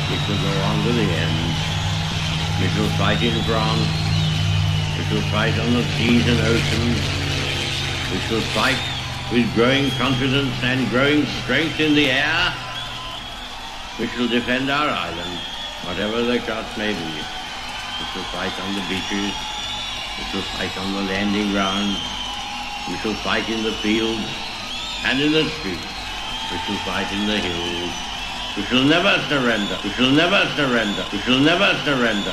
We shall go on to the end. We shall fight in France. We shall fight on the seas and oceans. We shall fight with growing confidence and growing strength in the air. We shall defend our island, whatever the cost may be. We shall fight on the beaches. We shall fight on the landing grounds. We shall fight in the fields and in the streets. We shall fight in the hills. We shall never surrender. We shall never surrender. We shall never surrender.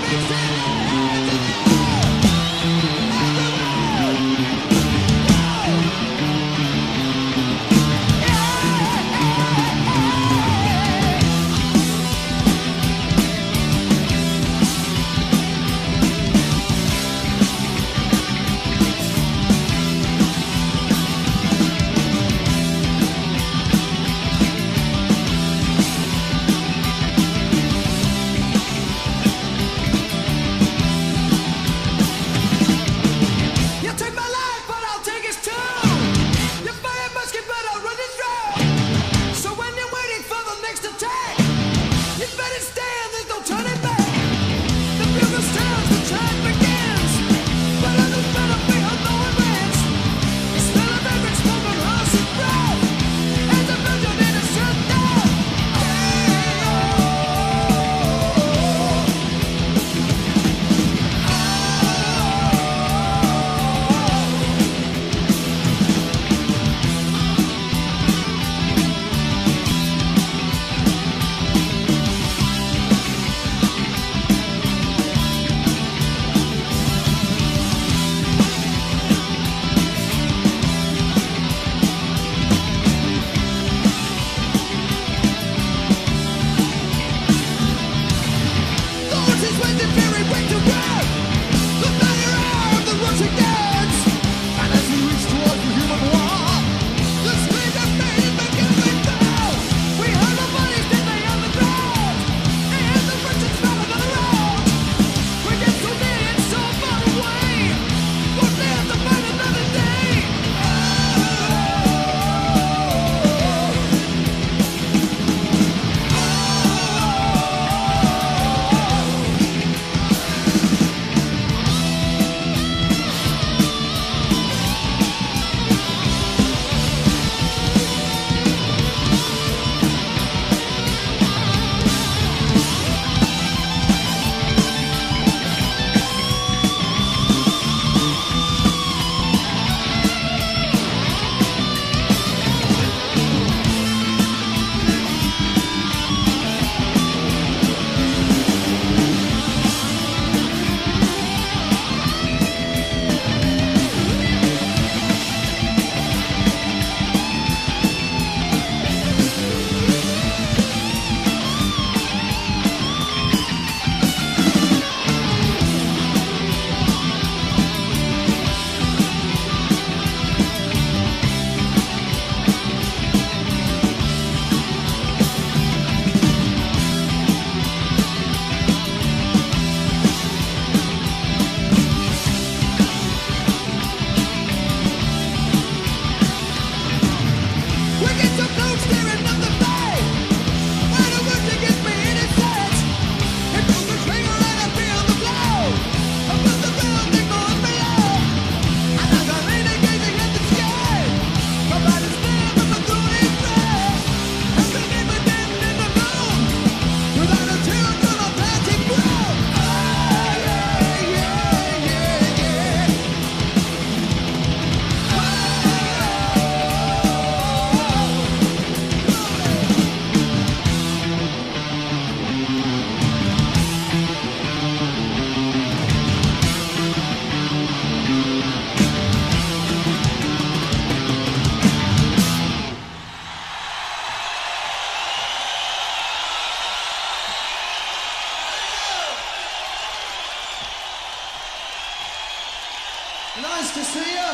Nice to see you.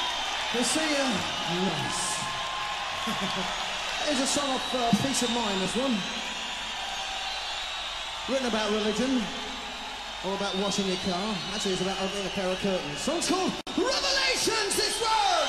To see you. Nice. Here's a song of Peace of Mind, this one. Written about religion, or about washing your car. Actually, it's about opening a pair of curtains. The song's called Revelations, this one!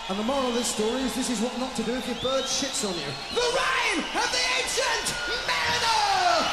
And the moral of this story is this is what not to do if your bird shits on you. The Reign of the Ancient Mariner!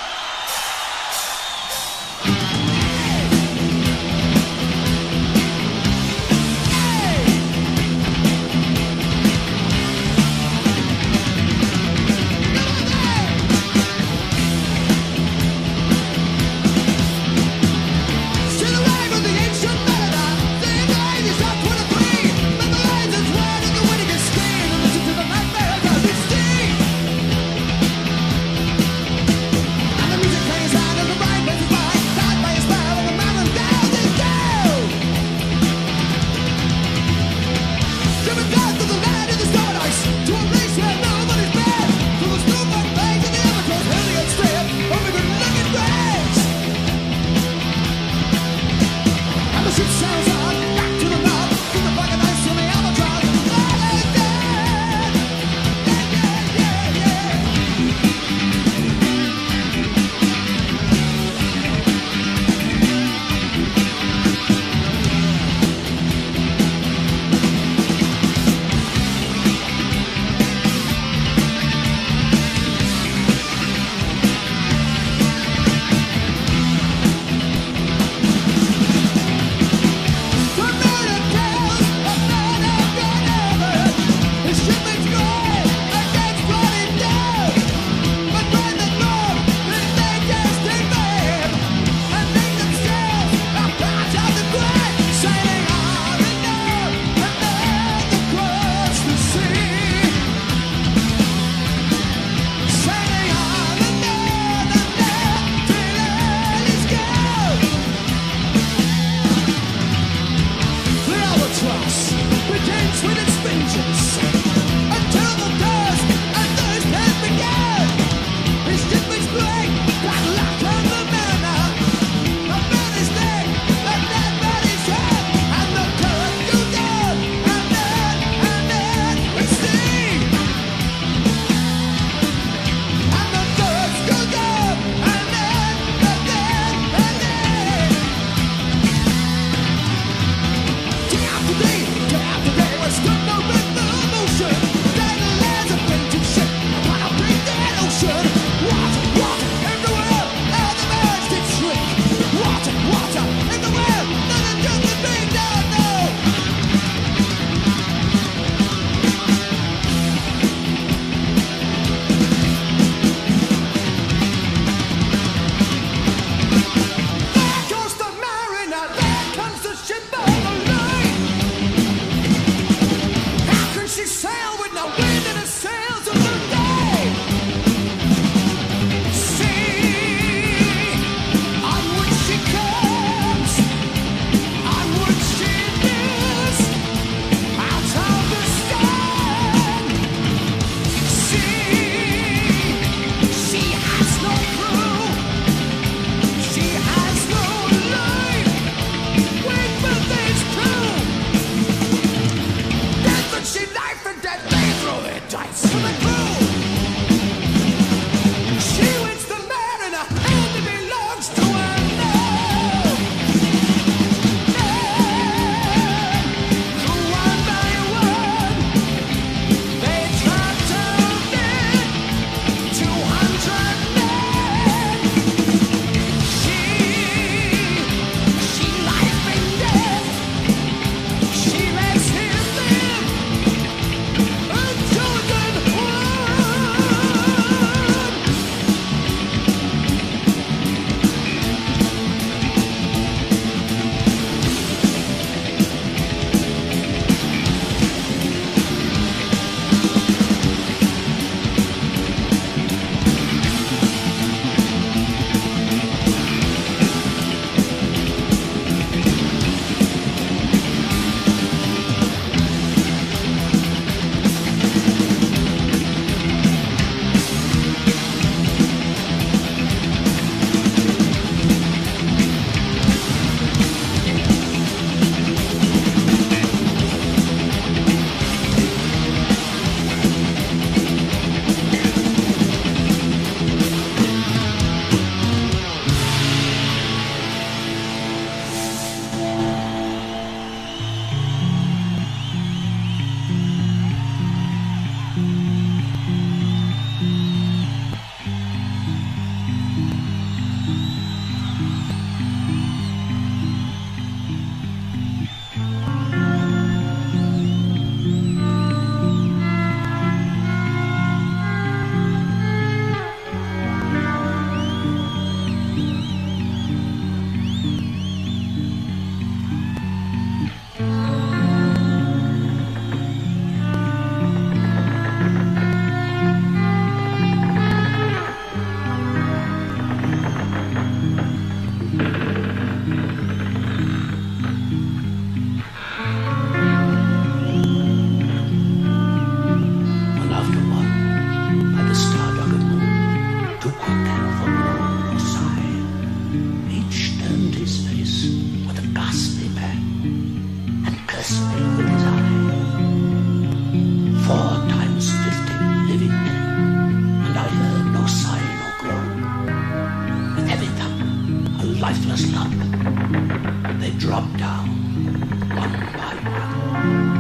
lifeless lump. They drop down one by one.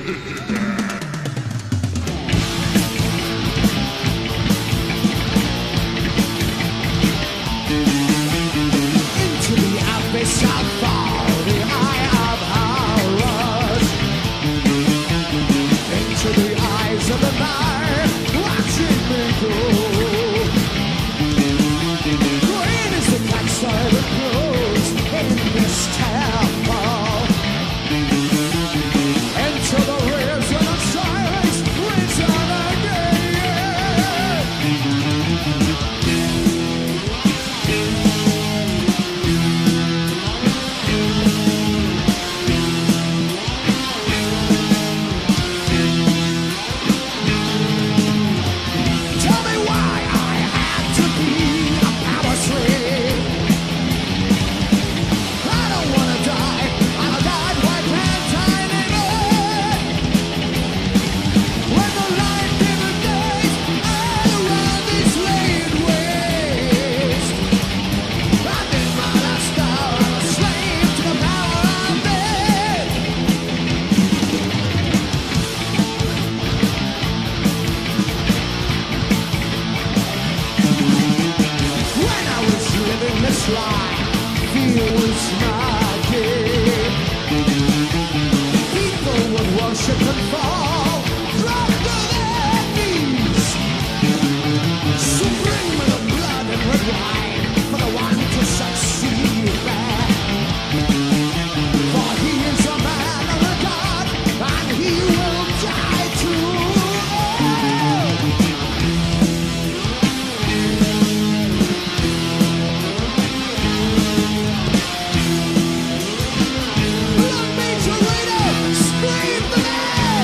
Scream the man!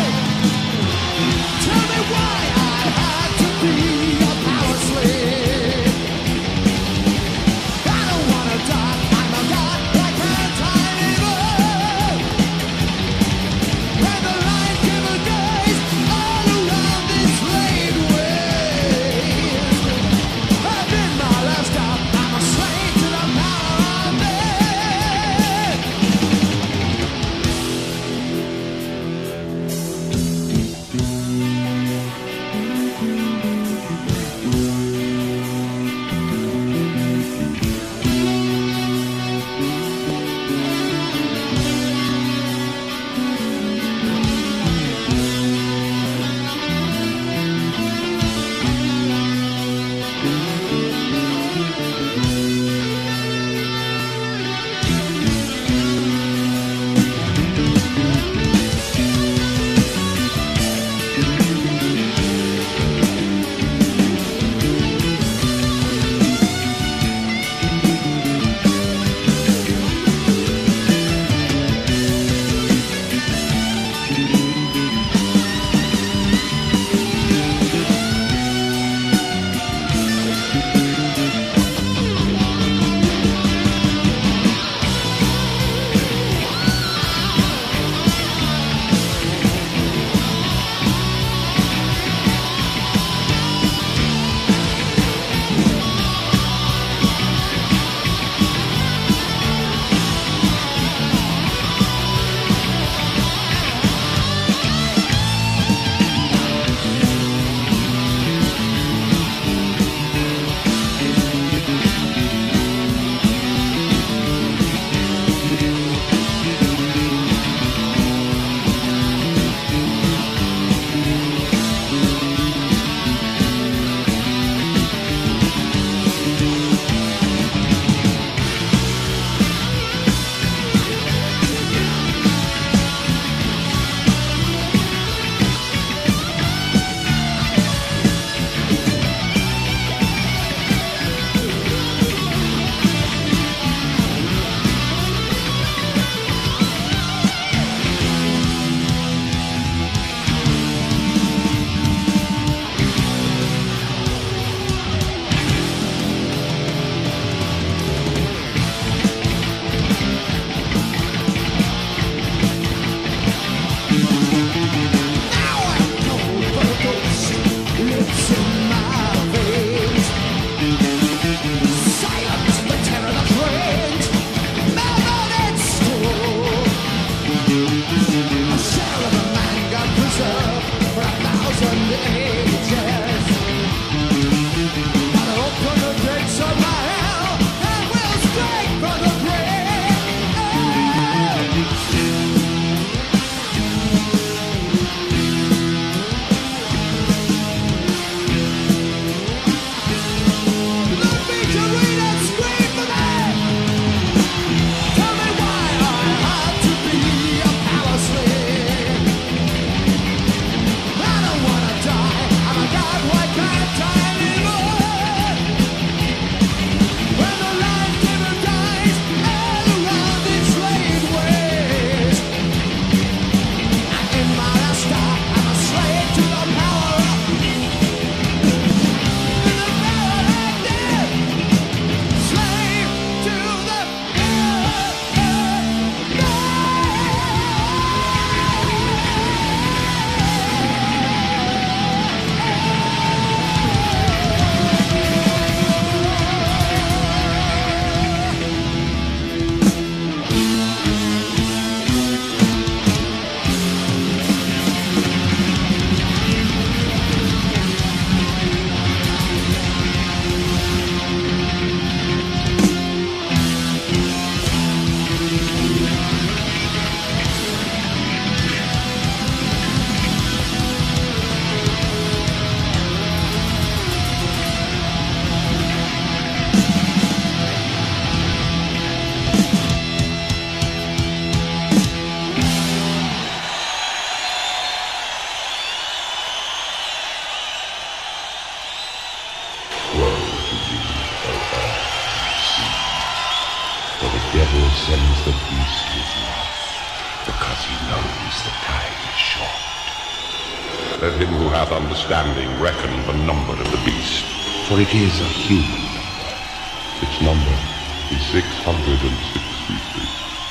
because he knows the time is short. Let him who hath understanding reckon the number of the beast. For it is a human number. Its number is 666.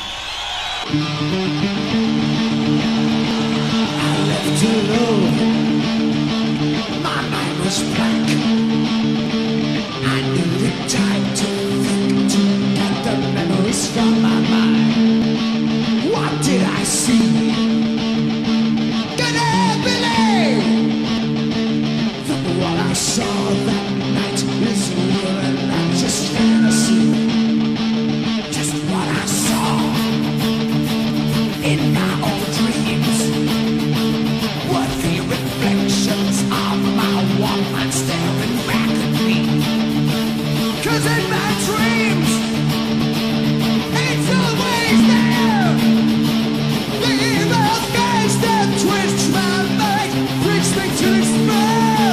I left alone. My mind was blank. I knew the time to think, to get the memories from my mind. What did I see? Can I believe that what I saw that night is real and not just fantasy? Just what I saw in my own dreams were the reflections of my woman staring back at me. 'Cause in my dreams, it's always there. The evil face that twists my mind brings me to despair.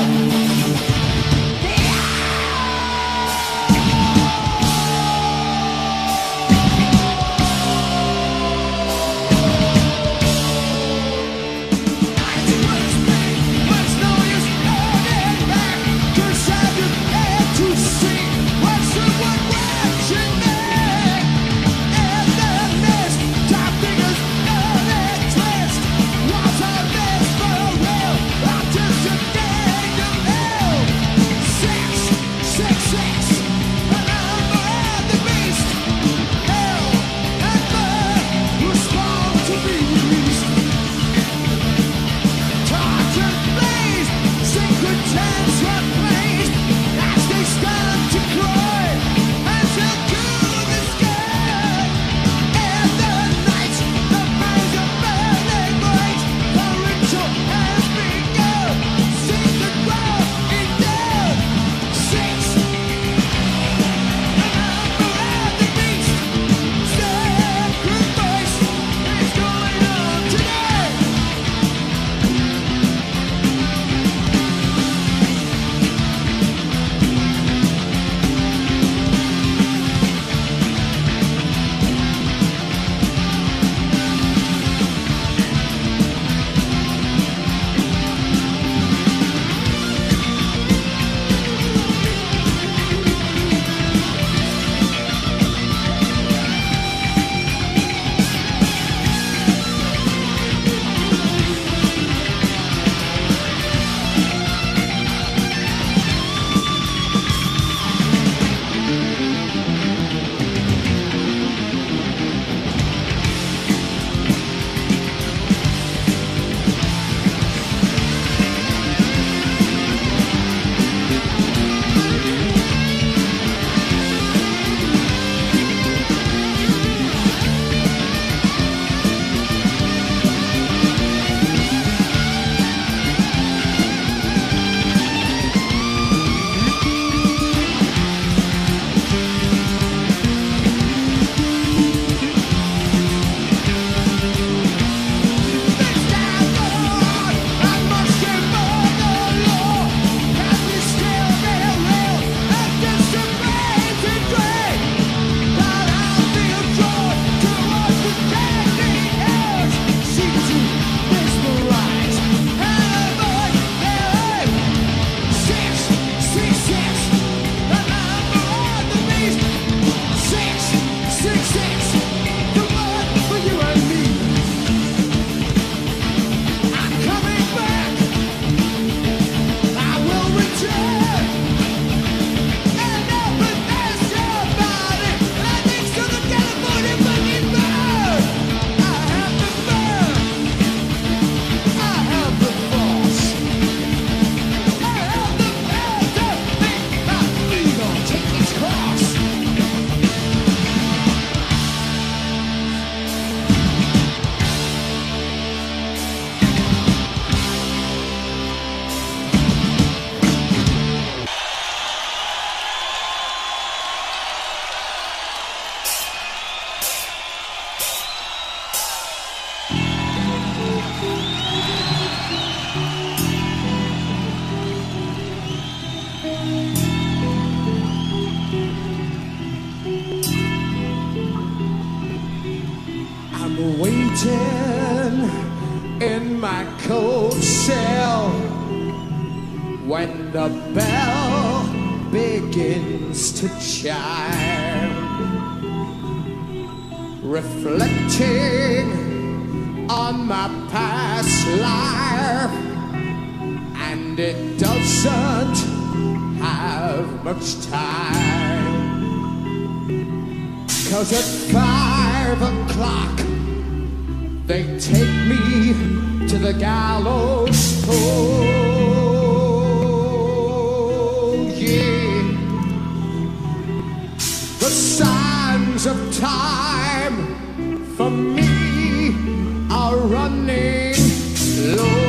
waiting in my cold cell when the bell begins to chime, reflecting on my past life, and it doesn't have much time, 'cause at 5 o'clock they take me to the gallows pole. Yeah, the signs of time for me are running low.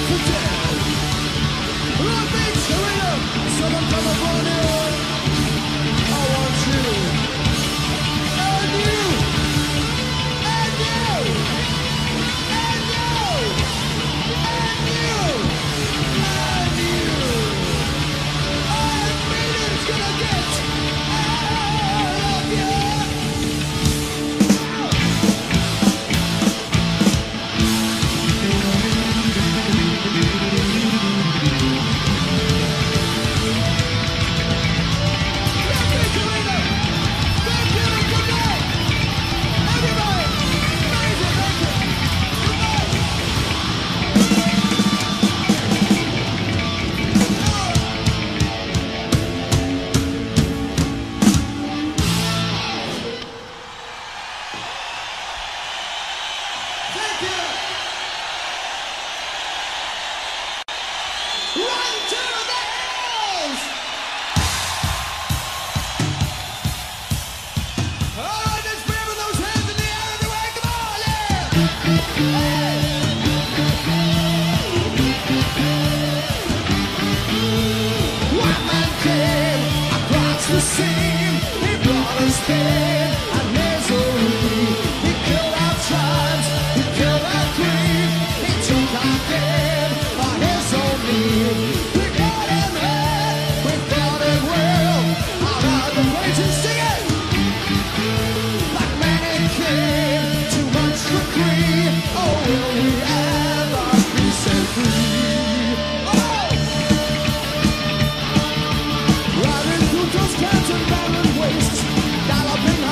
Riding through those cats and barren wastes, galloping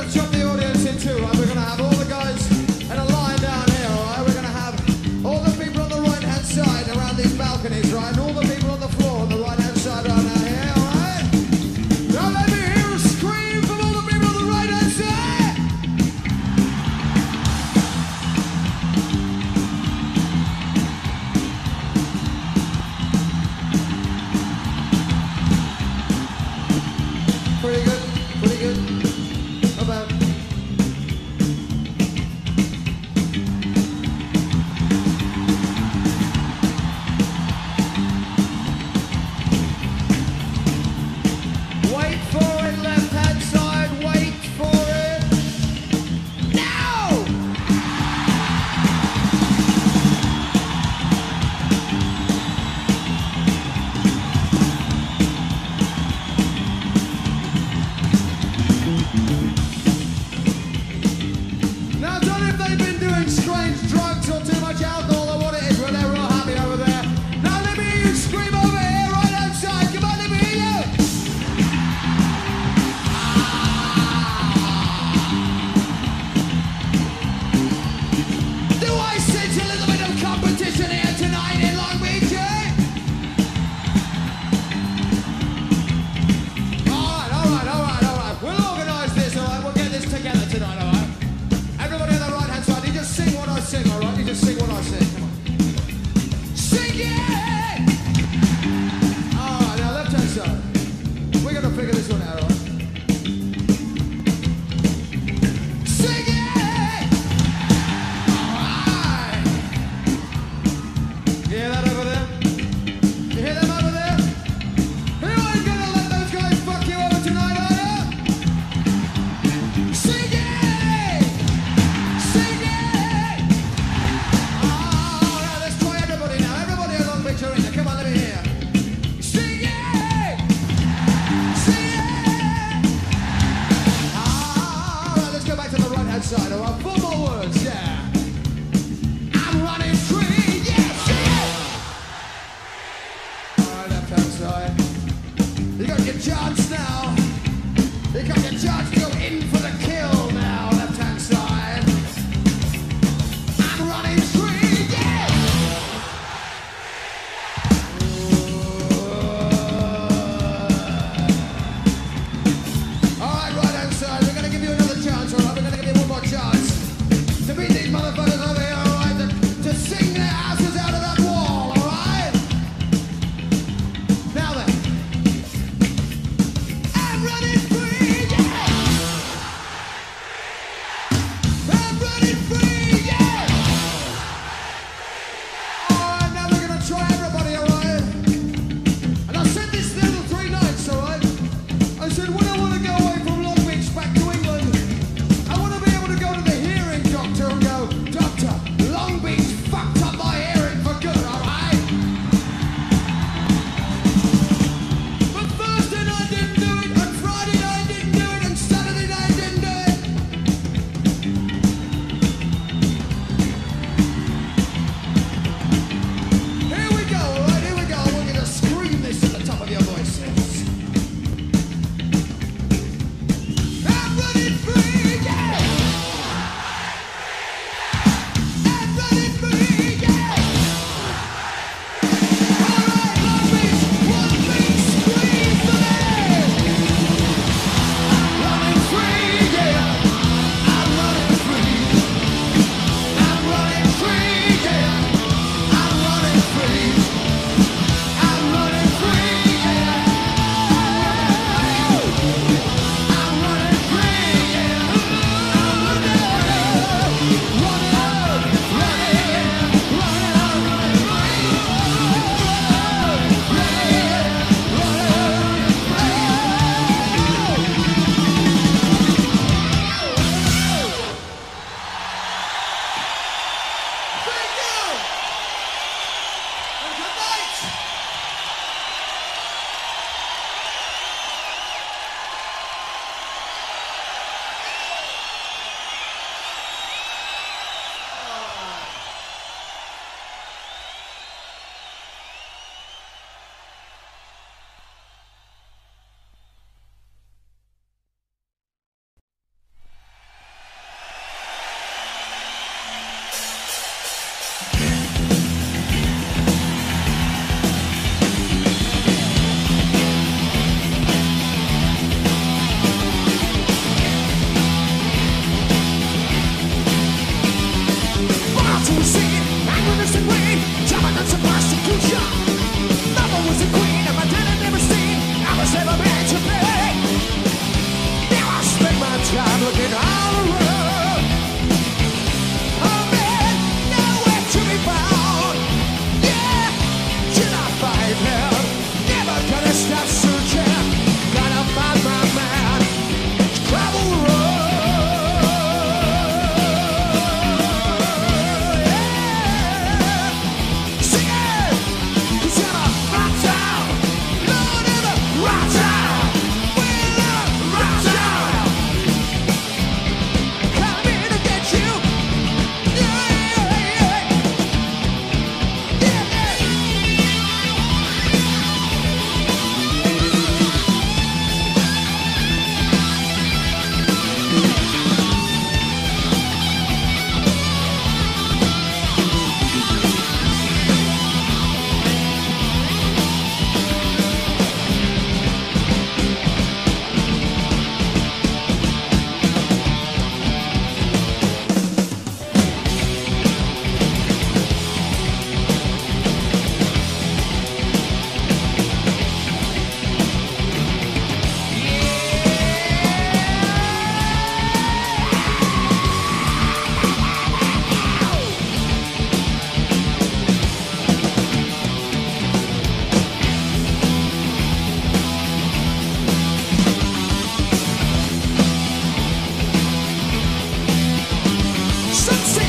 gonna chop the audience in two, right? We're gonna have all the guys in a line down here, alright? We're gonna have all the people on the right-hand side around these balconies, right? And all the people on the floor on the right-hand side right now here, alright? Now let me hear a scream from all the people on the right-hand side! Pretty good, pretty good. Not bad. Wait for it, left-hand side, wait for it. Now! Now, I don't know if they've been doing strange drugs or too much alcohol or what it is, but they're real happy over there. Now, let me hear you scream over here, right outside. Come on, let me hear you. Do I sense a little bit of competition here tonight in Long Beach, eh? Alright. We'll organise this, alright? We'll get this together tonight, alright? Everybody on the right-hand side, you just sing what I sing, alright? You just sing what I sing, come on. Sing it! Alright, now left-hand side. We're gonna figure this one out, alright? Sing it! Alright! You hear that over there? You hear them over there? You ain't gonna let those guys fuck you over tonight, are you? Sing it! Sing it! Alright, let's try everybody now. Everybody along Beach Arena. Come on, let me hear. Sing it! Sing it! Alright, let's go back to the right-hand side. Alright, 4 more words, yeah. I'm running free, yeah, sing it! Alright, left-hand side. You got your chance now. You got your chance to go in for the kill now, left-hand side. I'm running free, yeah! Alright, right-hand side, we're gonna give you another chance, alright? We're gonna give you one more chance to beat these motherfuckers over here, alright? To sing their asses out of that wall, alright? Now then. I'm running free, yeah!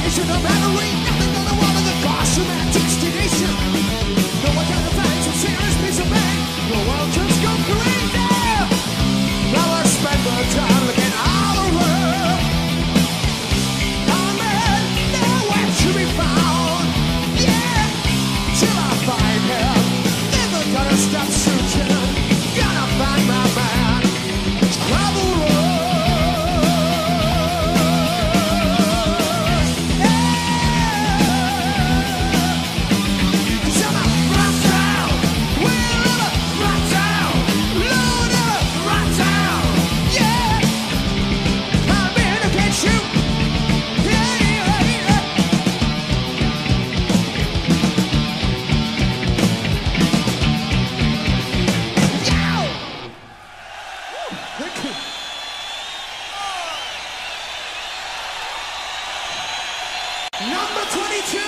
destination. No matter ain't nothing gonna water the cost of my destination. No one can find some serious piece of man. No one can go crazy. Now I spend my time looking all around. Oh man, nowhere to be found. Yeah, till I find him. Never gonna stop searching. Gonna find my man. Travel Number 22!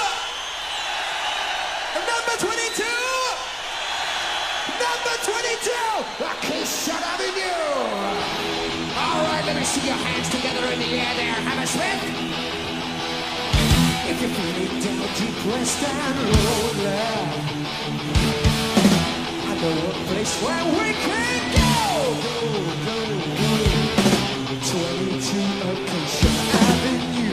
Number 22! Number 22! Okay, shut up in you! Alright, let me see your hands together in the air there, Hammersmith! If you're feeling down, depressed and lonely, I know a place where we can go! 22 Acacia Avenue.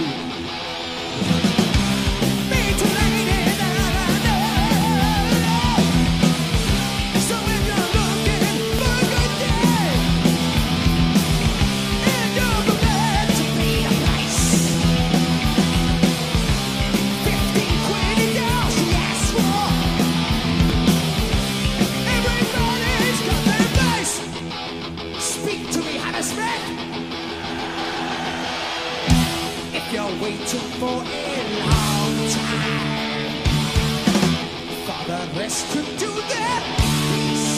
You're waiting for a long time for the rest to do their piece.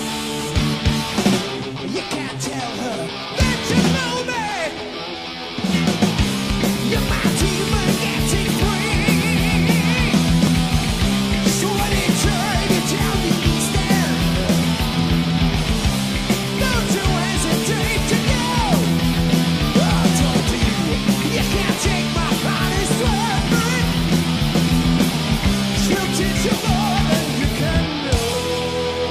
You can't tell her that you know me. You might even get it free. So anytime you tell the East End, don't you hesitate to go. I told you, you can't take my finest weapon. She'll teach you more than you can know.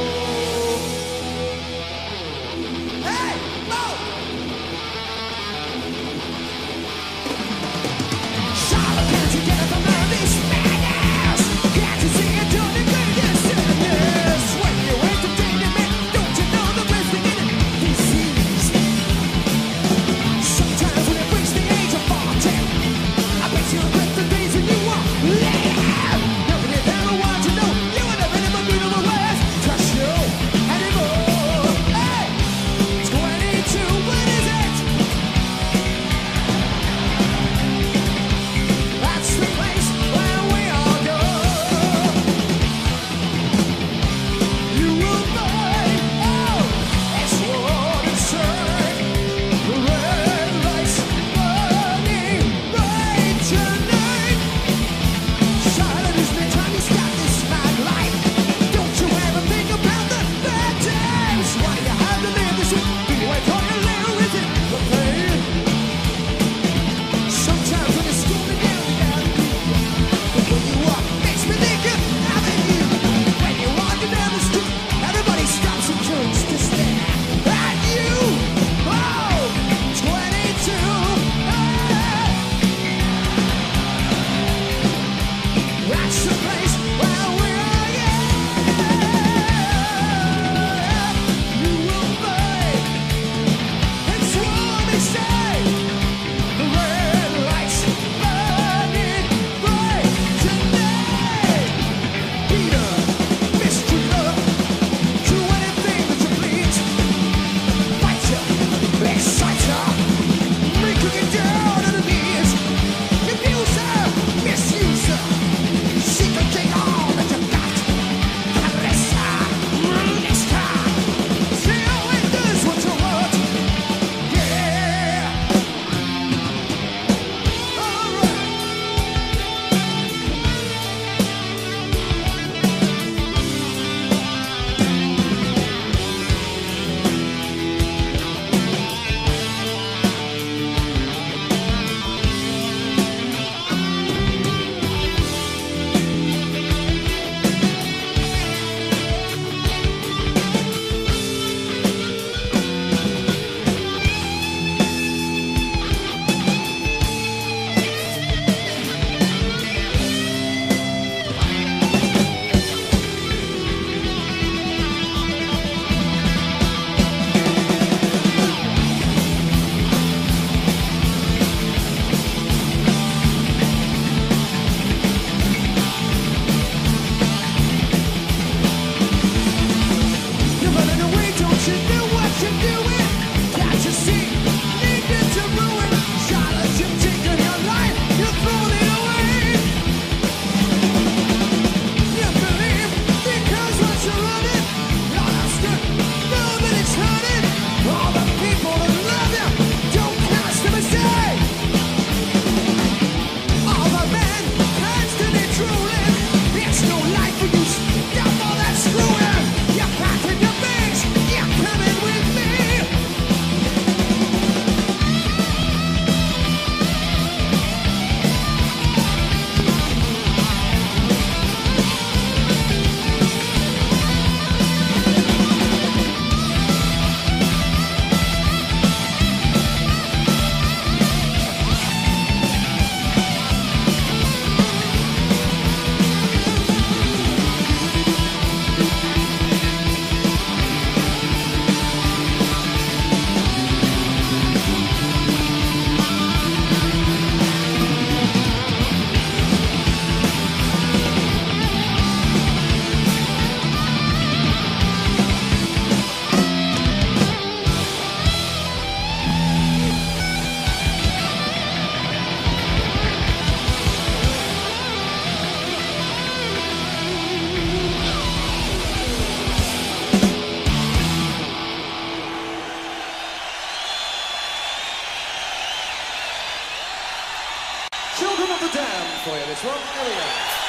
Children of the Damned for you, this one. Here we go.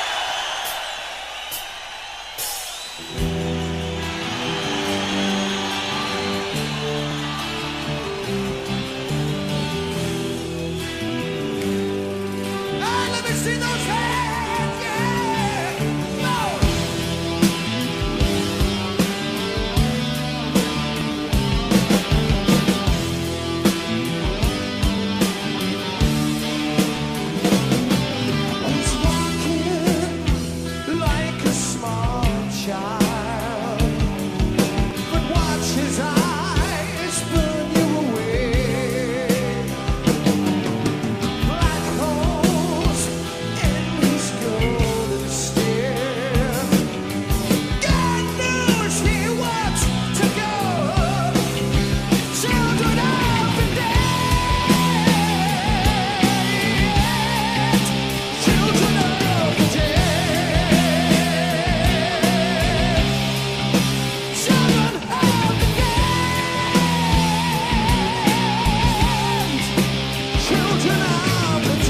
Let me see those hands, yeah! No! He's walking like a small child, but watch his eyes burn you away. Black holes in his golden stare. God knows he wants to go. Children of the dead. Children of the dead. Children of the dead. Children of the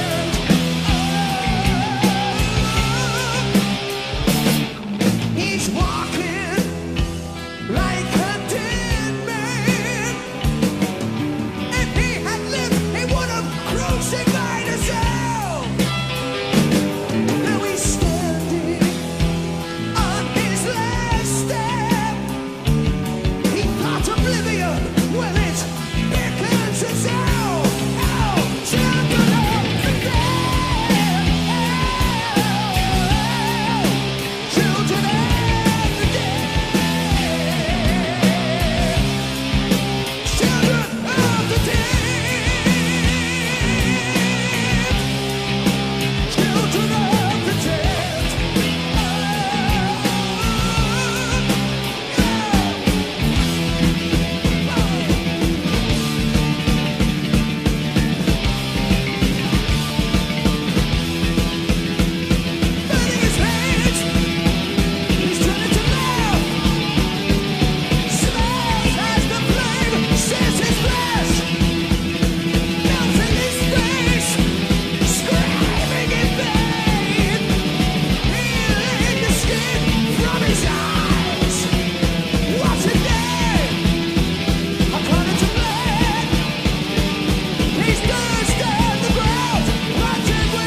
dead. He's walking like a dead man. If he had lived, he would have crucified himself. Now he's standing on his last step. He thought oblivion, well, it beckons us out. Oh, children of the dead. Children of the dead. Children of the dead. Children of the dead. Burning his hands, he's turning to love. Smells as the flame sears his flesh. Melting his face, screaming in pain. Peeling the skin from his eyes. What's it there? According to blood, he's dust on the ground, rotting with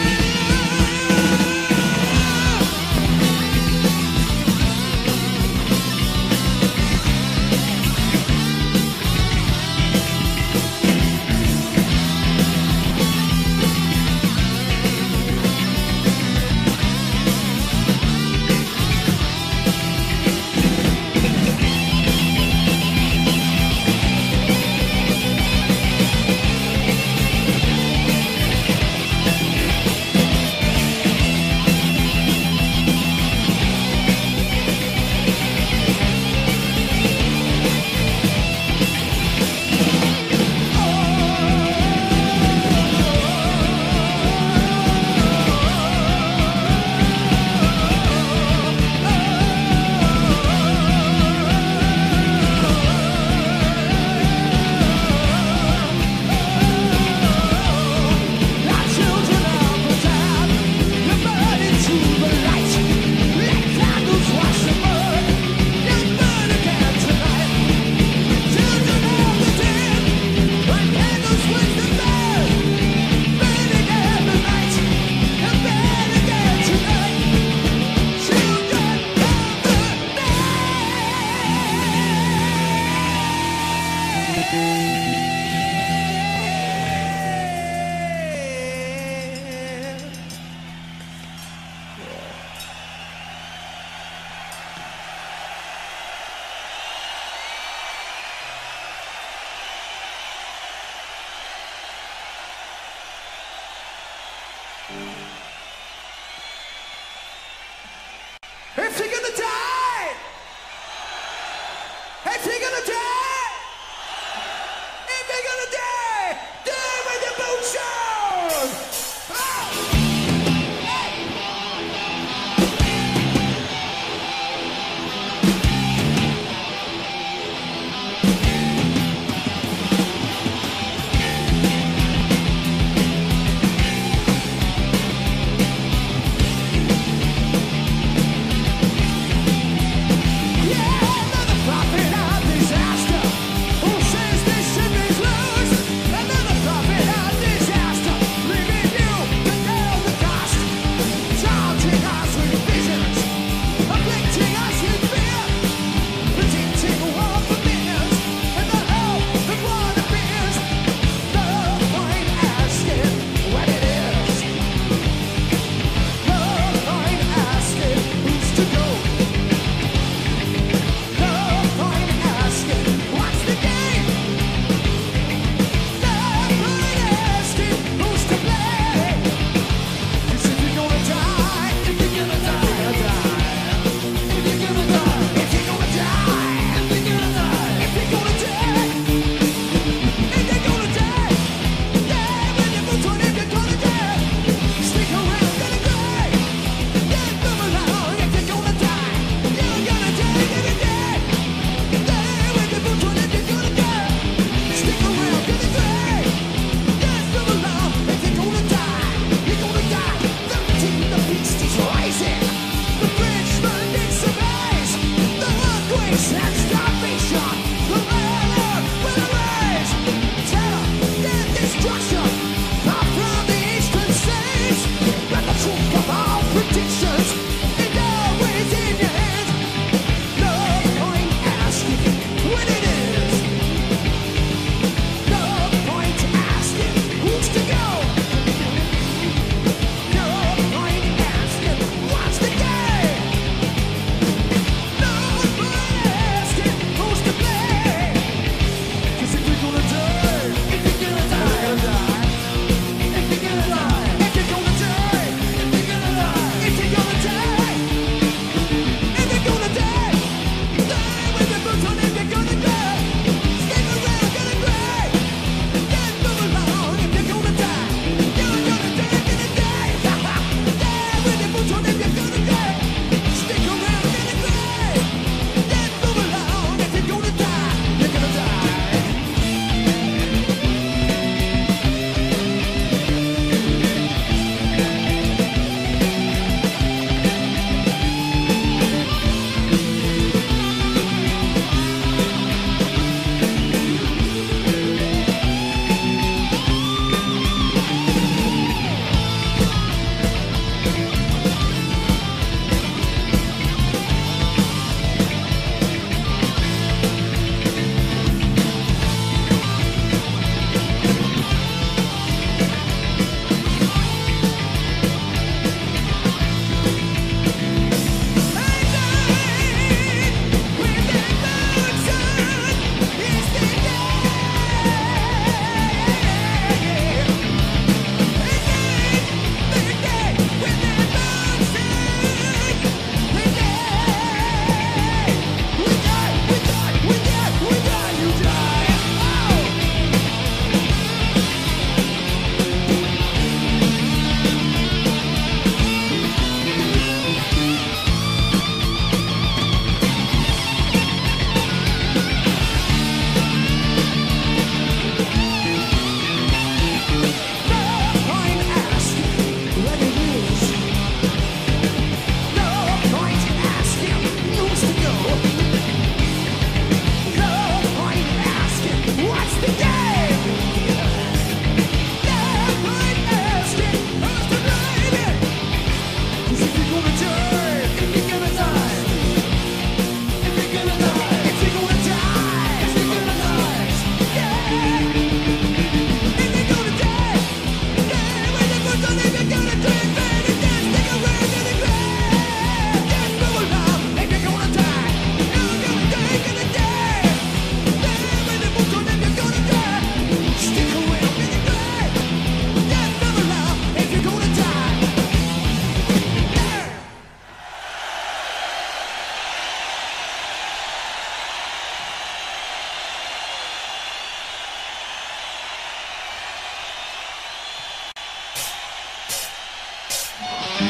if you're gonna die, if you're gonna die, if you're gonna die, die with your boots on. Oh! Hey!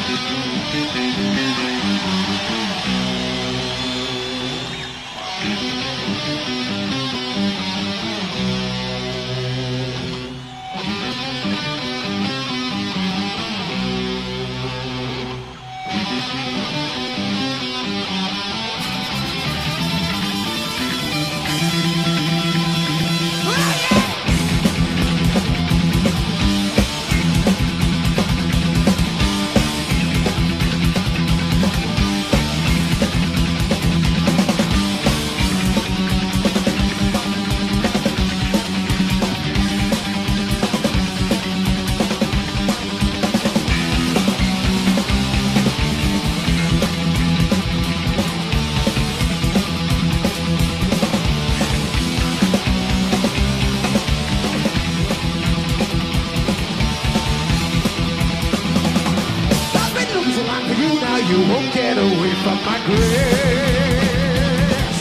You won't get away from my grasp.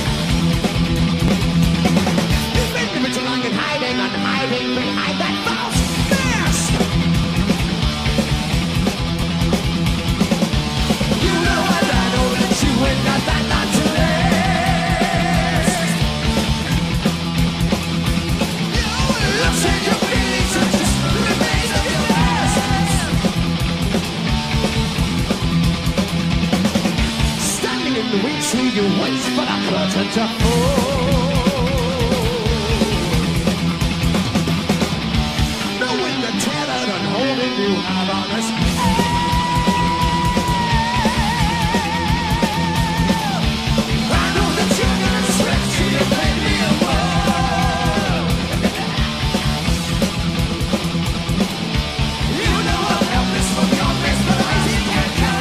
You've been living too long and hiding behind that false mask. You know and I know that you ain't got that long to last. It looks like your feelings are just the remains of your past. In the wings who you wait for the curtain to fall. Knowing the terror and holding you out on us. I know that you're gonna stretch to your baby world. You know I'm helpless from your best, but I can't go.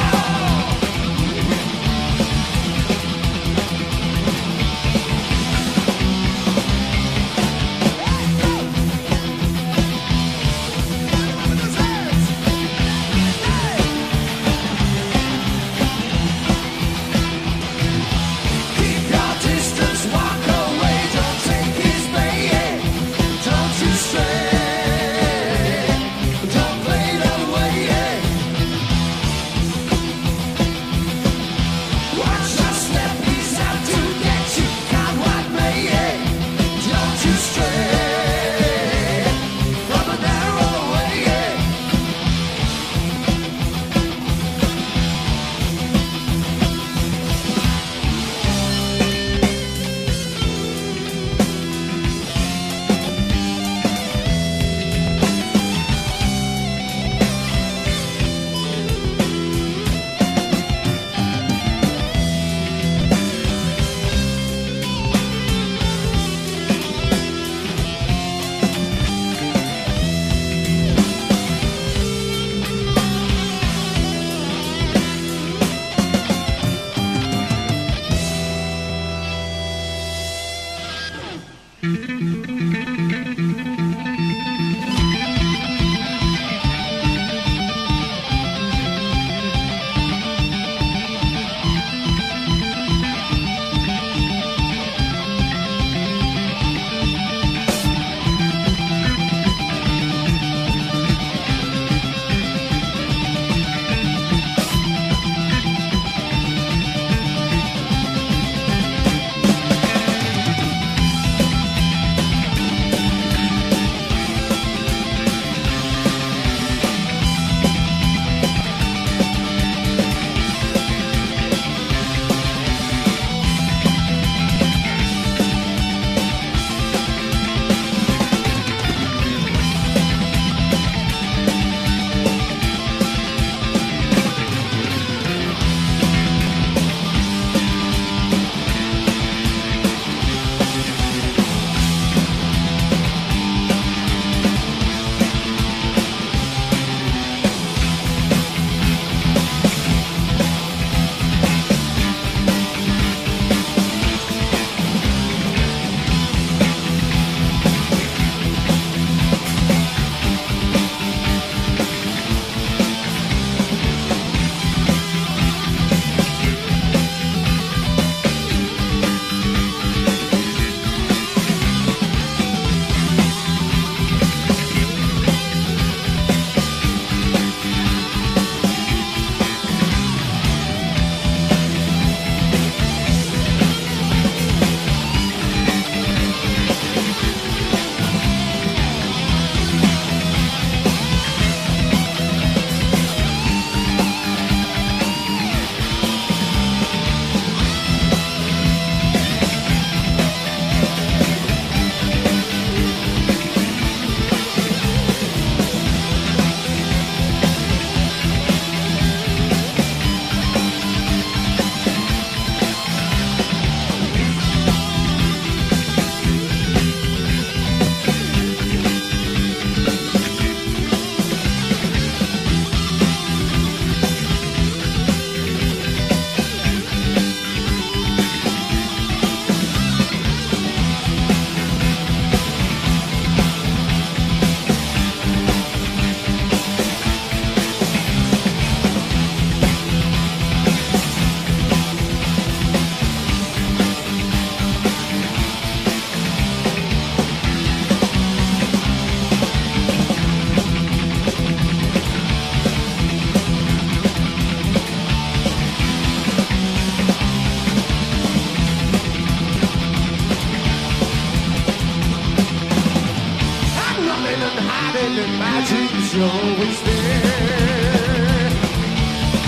night and imagines you're always there.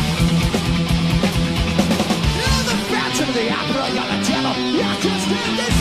You're the phantom of the opera, you're the devil, I can't stand this